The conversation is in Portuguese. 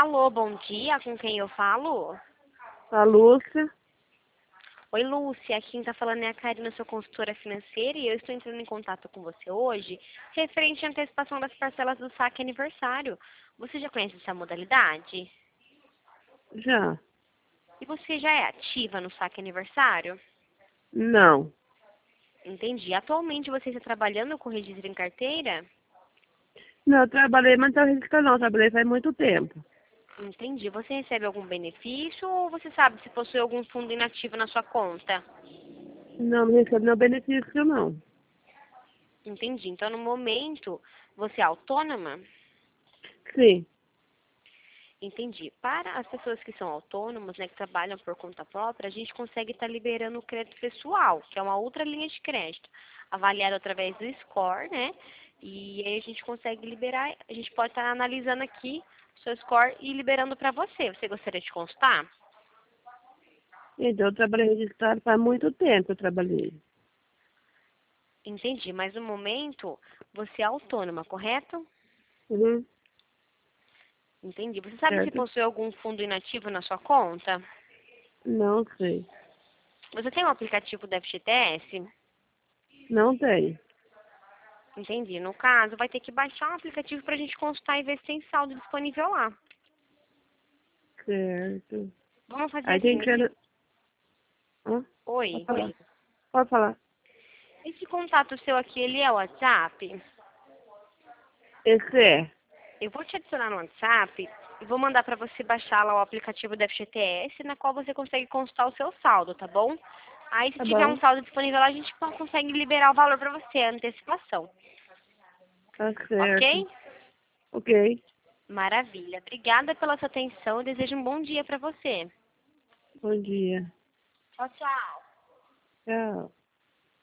Alô, bom dia, com quem eu falo? A Lúcia. Oi, Lúcia, quem está falando é a Karina, sua consultora financeira, e eu estou entrando em contato com você hoje, referente à antecipação das parcelas do saque aniversário. Você já conhece essa modalidade? Já. E você já é ativa no saque aniversário? Não. Entendi. Atualmente você está trabalhando com registro em carteira? Não, eu trabalhei, mas não estou registrando não. Trabalhei faz muito tempo. Entendi. Você recebe algum benefício ou você sabe se possui algum fundo inativo na sua conta? Não, não recebo nenhum benefício, não. Entendi. Então, no momento, você é autônoma? Sim. Entendi. Para as pessoas que são autônomas, né, que trabalham por conta própria, a gente consegue estar liberando o crédito pessoal, que é uma outra linha de crédito, avaliado através do score, né? E aí a gente consegue liberar, a gente pode estar analisando aqui o seu score e liberando para você. Você gostaria de constar? Então, eu trabalhei registrado faz muito tempo, eu trabalhei. Entendi. Mas no momento, você é autônoma, correto? Uhum. Entendi. Você sabe se Certo? possui algum fundo inativo na sua conta? Não sei. Você tem um aplicativo da FGTS? Não tem. Entendi. No caso, vai ter que baixar um aplicativo para a gente consultar e ver se tem saldo disponível lá. Certo. Vamos fazer Aí tem assim, que ser... Hã? Pode Oi. falar. Pode falar. Esse contato seu aqui, ele é o WhatsApp? Esse é. Eu vou te adicionar no WhatsApp e vou mandar para você baixar lá o aplicativo da FGTS, na qual você consegue consultar o seu saldo, tá bom? Aí, se Tá tiver um bom. saldo disponível lá, a gente consegue liberar o valor para você, a antecipação. Tá certo. Ok? Ok. Maravilha. Obrigada pela sua atenção e desejo um bom dia para você. Bom dia. Tchau, tchau. Tchau.